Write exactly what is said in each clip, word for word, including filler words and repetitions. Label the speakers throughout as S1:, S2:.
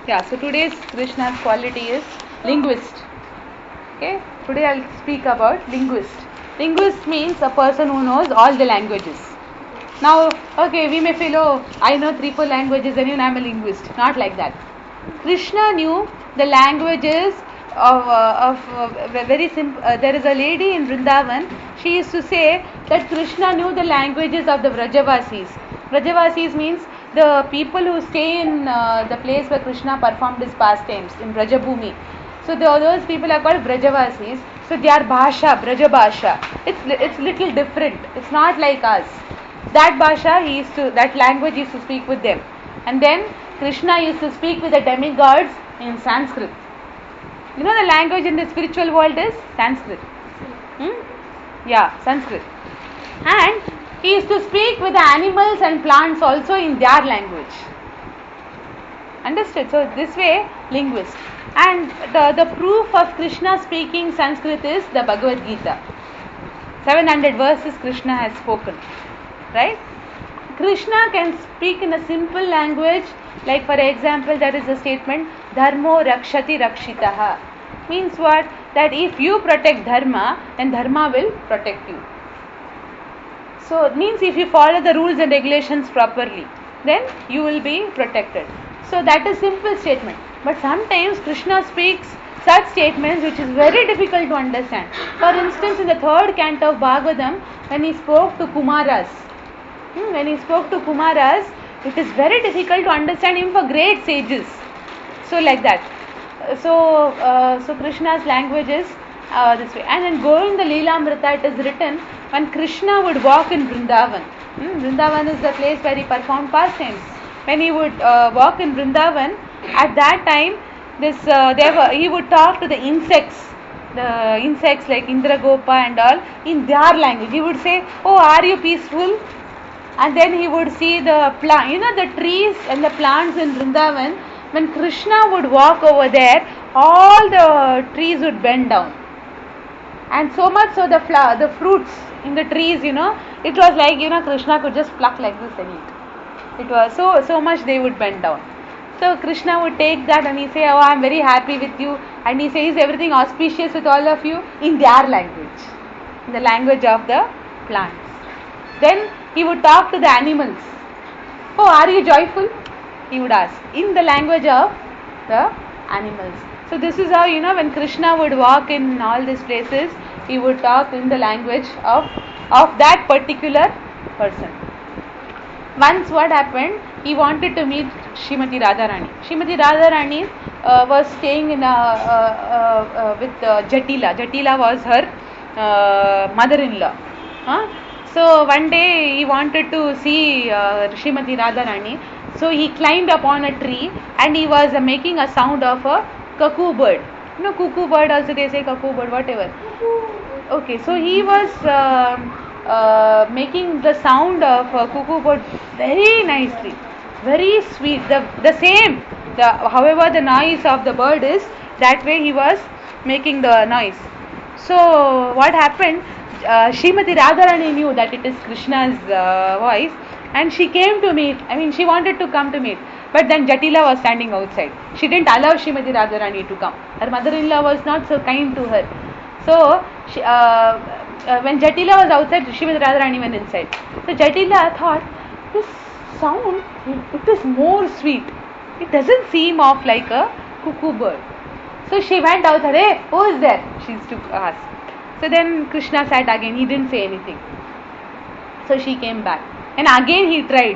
S1: Yeah, so today's Krishna's quality is linguist. Okay, today I'll speak about linguist. Linguist means a person who knows all the languages. Now, okay, we may feel, oh, I know three, four languages and even I'm a linguist. Not like that. Krishna knew the languages of, uh, of uh, very simple. Uh, there is a lady in Vrindavan. She used to say that Krishna knew the languages of the Vrajavasis. Vrajavasis means the people who stay in uh, the place where Krishna performed his pastimes in Vrajabhumi. So the, those people are called Vrajavasis. So their Bhasha, Braja Bhasha, it's it's little different. It's not like us. That Bhasha, he used to, that language he used to speak with them. And then Krishna used to speak with the demigods in Sanskrit. You know the language in the spiritual world is Sanskrit. Hmm? Yeah, Sanskrit. And he used to speak with the animals and plants also in their language. Understood? So this way, linguist. And the, the proof of Krishna speaking Sanskrit is the Bhagavad Gita. seven hundred verses Krishna has spoken. Right? Krishna can speak in a simple language, like for example, there is a statement, Dharmo Rakshati Rakshitaha. Means what? That if you protect Dharma, then Dharma will protect you. So it means if you follow the rules and regulations properly, then you will be protected. So that is simple statement. But sometimes Krishna speaks such statements which is very difficult to understand. For instance, in the third canto of Bhagavatam, when he spoke to Kumaras, hmm, when he spoke to Kumaras, it is very difficult to understand him for great sages. So like that. So, uh, so Krishna's language is uh, this way. And in Govinda Leelamrita it is written, when Krishna would walk in Vrindavan, hmm, Vrindavan is the place where he performed pastimes. When he would uh, walk in Vrindavan, at that time, this uh, they were, he would talk to the insects, the insects like Indragopa and all, in their language. He would say, "Oh, are you peaceful?" And then he would see the plant, you know, the trees and the plants in Vrindavan. When Krishna would walk over there, all the trees would bend down. And so much so the flower, the fruits in the trees, you know, it was like, you know, Krishna could just pluck like this and eat. It was so, so much they would bend down. So Krishna would take that and he say, "Oh, I am very happy with you." And he says everything auspicious with all of you in their language, in the language of the plants. Then he would talk to the animals. "Oh, are you joyful?" He would ask in the language of the animals. So this is how, you know, when Krishna would walk in all these places, he would talk in the language of, of that particular person. Once what happened, he wanted to meet Srimati Radharani. Srimati Radharani uh, was staying in a, uh, uh, uh, with uh, Jatila. Jatila was her uh, mother-in-law. Huh? So one day he wanted to see uh, Srimati Radharani. So he climbed upon a tree and he was uh, making a sound of a cuckoo bird. You know, cuckoo bird also they say cuckoo bird, whatever. Okay, so he was uh, uh, making the sound of a cuckoo bird very nicely, very sweet. The the same, the however the noise of the bird is, that way he was making the noise. So what happened? Uh, Srimati Radharani knew that it is Krishna's uh, voice, and she came to meet. I mean, she wanted to come to meet, but then Jatila was standing outside. She didn't allow Srimati Radharani to come. Her mother-in-law was not so kind to her. So she, uh, uh, when Jatila was outside, Srimati Radharani went inside. So Jatila thought, this sound, it is more sweet. It doesn't seem off like a cuckoo bird. So she went out. Hey, who is there? She used to ask. So then Krishna sat again. He didn't say anything. So she came back. And again he tried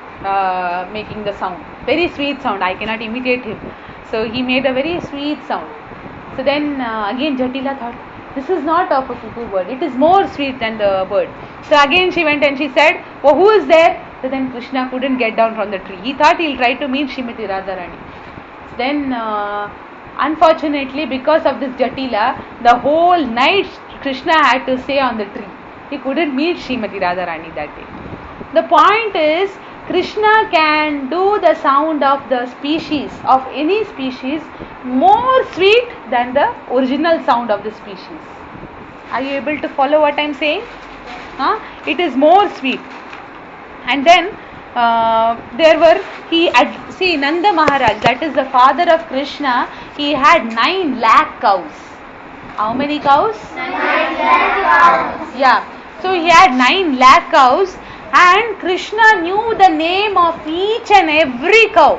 S1: uh, making the sound. Very sweet sound. I cannot imitate him. So he made a very sweet sound. So then uh, again Jatila thought, this is not of a cuckoo bird. It is more sweet than the bird. So again she went and she said, "Oh, who is there?" So then Krishna couldn't get down from the tree. He thought he'll try to meet Srimati Radharani. So then uh, unfortunately, because of this Jatila, the whole night Krishna had to stay on the tree. He couldn't meet Srimati Radharani that day. The point is, Krishna can do the sound of the species, of any species, more sweet than the original sound of the species. Are you able to follow what I am saying? Huh? It is more sweet. And then uh, there were, he ad, see Nanda Maharaj, that is the father of Krishna, he had nine lakh cows. How many cows?
S2: Nine lakh cows.
S1: Yeah. So he had nine lakh cows, and Krishna knew the name of each and every cow.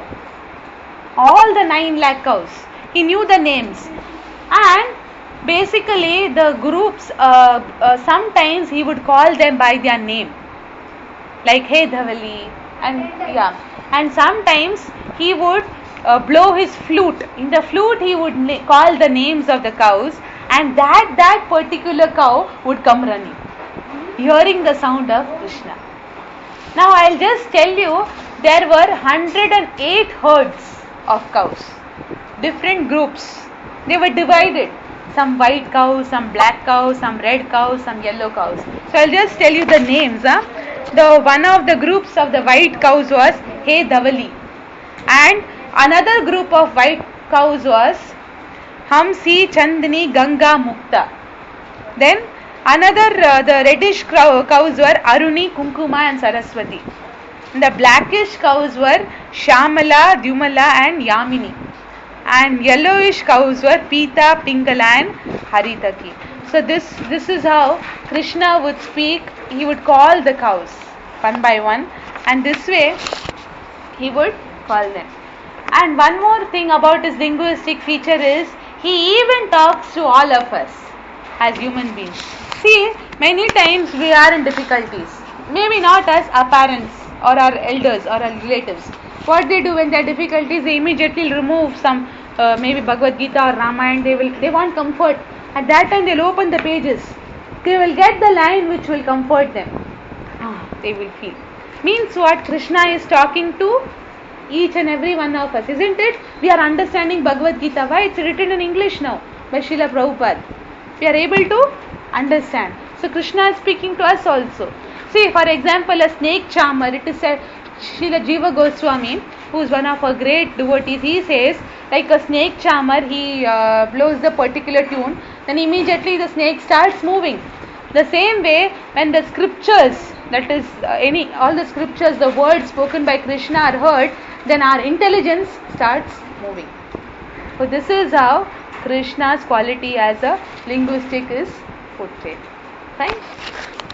S1: All the nine lakh cows. He knew the names. And basically the groups, uh, uh, sometimes he would call them by their name. Like Hey Dhavali. And yeah. And sometimes he would uh, blow his flute. In the flute he would na- call the names of the cows. And that, that particular cow would come running, hearing the sound of Krishna. Now I'll just tell you, there were one hundred eight herds of cows, different groups. They were divided, some white cows, some black cows, some red cows, some yellow cows. So I'll just tell you the names. Huh? The one of the groups of the white cows was Hey Dhavali, and another group of white cows was Hamsi, Chandni, Ganga, Mukta. Then another, uh, the reddish cows were Aruni, Kunkuma and Saraswati. And the blackish cows were Shamala, Dyumala and Yamini. And yellowish cows were Pita, Pingala and Haritaki. So this, this is how Krishna would speak. He would call the cows one by one, and this way he would call them. And one more thing about his linguistic feature is, he even talks to all of us as human beings. See, many times we are in difficulties. Maybe not as our parents or our elders or our relatives. What they do when there are difficulties, they immediately remove some, uh, maybe Bhagavad Gita or Ramayana. They will, they want comfort. At that time, they'll open the pages. They will get the line which will comfort them. Ah, they will feel. Means what? Krishna is talking to each and every one of us, isn't it? We are understanding Bhagavad Gita. Why? It's written in English now by Srila Prabhupada. We are able to understand. So Krishna is speaking to us also. See, for example, a snake charmer, it is said, Srila Jiva Goswami, who is one of our great devotees, he says, like a snake charmer, he uh, blows the particular tune, then immediately the snake starts moving. The same way, when the scriptures, that is uh, any all the scriptures, the words spoken by Krishna are heard, then our intelligence starts moving. So this is how Krishna's quality as a linguistic is portrayed. Fine?